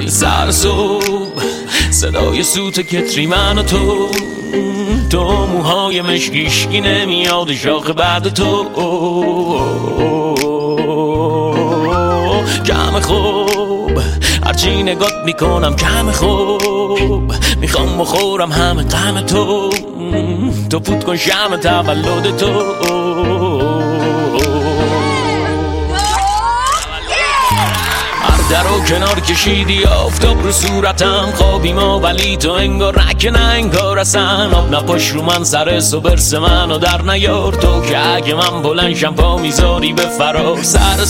سر صبح صدای سوت کتری من و تو موهای مشکیشکی نمیاد شاخ بعد تو کم خوب هرچی نگات میکنم کم خوب میخوام بخورم همه غم تو فوت کن شمع تولد تو در و کنار کشیدی آفتاب رو صورتم خوابی ما ولی تو انگار رک نه انگار اصلا آب نپاش رو من سر برس منو در نیار تو که اگه من بلنشم پا میذاری به فرار سر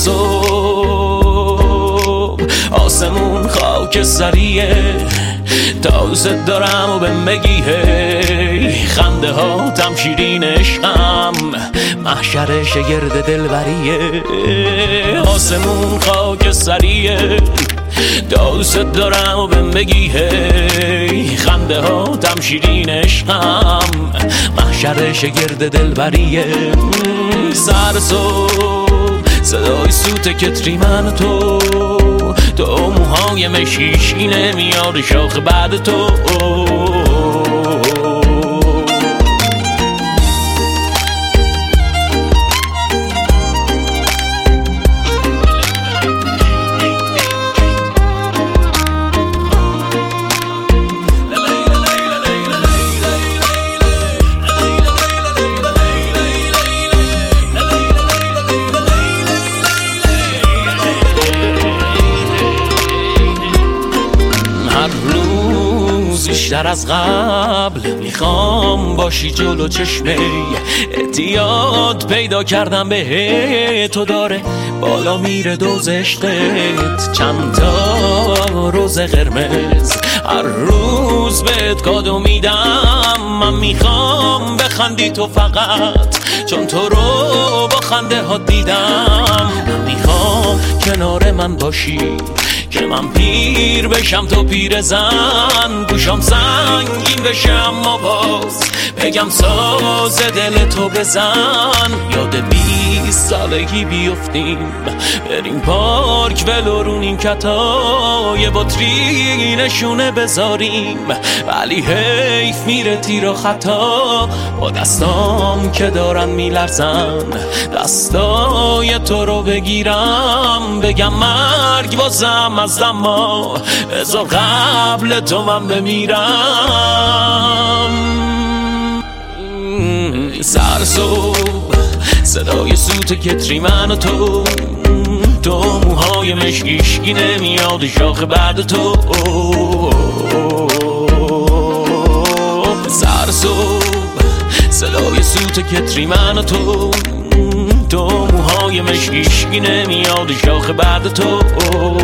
صبح آسمون خاک سریه تا دوست دارم و بهم بگی هی خنده ها تم شیرین عشقم محشر شگرد دلبریه آسمون خاک سریه تا دوست دارم و بهم بگی هی خنده ها تم شیرین عشقم محشر شگرد دلبریه سر صبح صدای سوت کتری من و تو موهای مشیشکی نمیاد شاخ بعد تو بیشتر از قبل میخوام باشی جلو چشمه اعتیاد پیدا کردم به تو داره بالا میره دوز عشقت چند تا روز قرمز هر روز بهت کادو میدم من میخوام بخندی تو فقط چون تو رو با خنده ها دیدم میخوام کنار من باشی که من پیر بشم تو پیر زن گوشم سنگین بشه اما باز بگم ساز دل تو بزن یاد 20 سالگی بیفتیم بریم پارک ولو این کتای بطری نشونه بذاریم ولی حیف میره تیر و خطا با دستام که دارن میلرزن دستای تو رو بگیرم بگم مرگ بازم از دما ازا قبل تو من بمیرم سر صبح صدای سوت کتری من و تو موهای مشکیشکی نمیاد شاخ بعد تو سر صبح صدای سوت کتری من و تو موهای مشکیشکی نمیاد شاخ بعد تو